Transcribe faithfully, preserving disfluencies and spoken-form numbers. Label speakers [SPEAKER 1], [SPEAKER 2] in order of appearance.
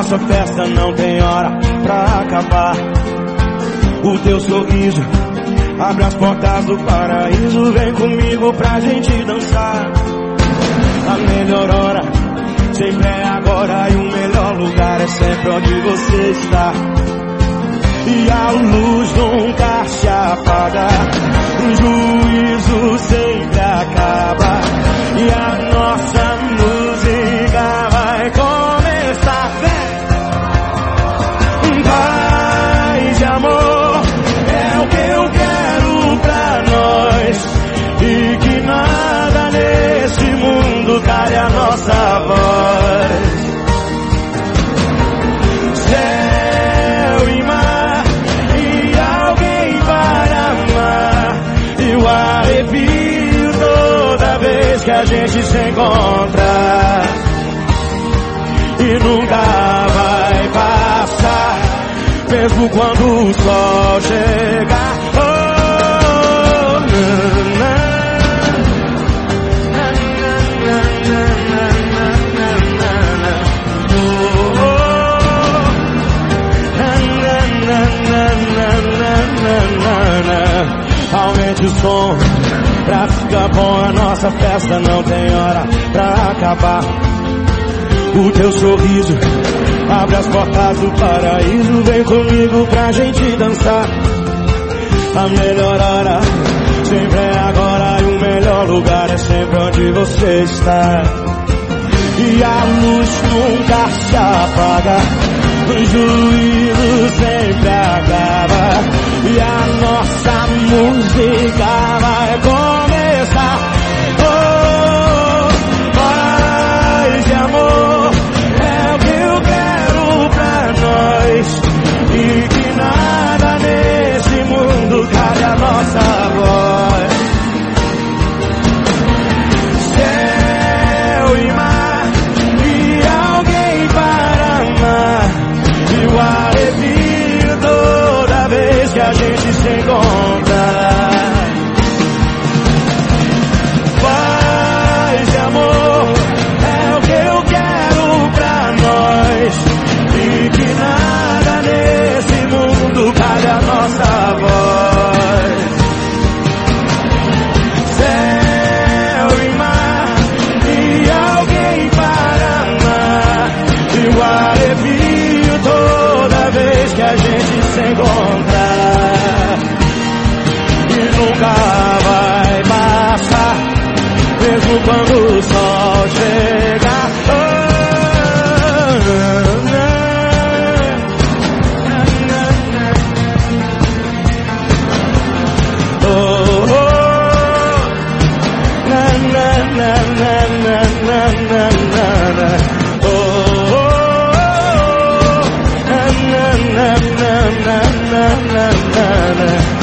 [SPEAKER 1] nossa festa não tem hora pra acabar. O teu sorriso abre as portas do paraíso. Vem comigo pra gente dançar. A melhor hora sempre é agora, e o melhor lugar é sempre onde você está. E a luz nunca se apaga, o juízo sempre acaba, e a nossa música vai começar. Paz e amor é o que eu quero pra nós, e que nada nesse mundo cale a nossa voz. Céu e mar e alguém para amar, e o arrepio toda vez que a gente se encontra, e nunca vai passar, mesmo quando o sol chegar. Oh, na, na. Aumente o som pra ficar bom, a nossa festa não tem hora pra acabar. O teu sorriso abre as portas do paraíso. Vem comigo pra gente dançar. A melhor hora sempre é agora, e o melhor lugar é sempre onde você está. E a luz nunca se apaga, o juízo sempre acaba, e a nossa música vai começar. Oh, paz e amor é o que eu quero pra nós, e que nada nesse mundo cale a nossa voz. Céu e mar e alguém para amar, e o arrepio toda vez que a gente se encontra. Paz e amor é o que eu quero pra nós, e que nada nesse mundo cale a nossa voz. Céu e mar e alguém para amar, e o arrepio toda vez que a gente se encontra, e nunca vai passar, mesmo quando o sol chegar. Oh, oh, oh. Na, na, na, na, na, na, na, na. Oh, oh, oh. Na, na, na, na, na, na, na, na.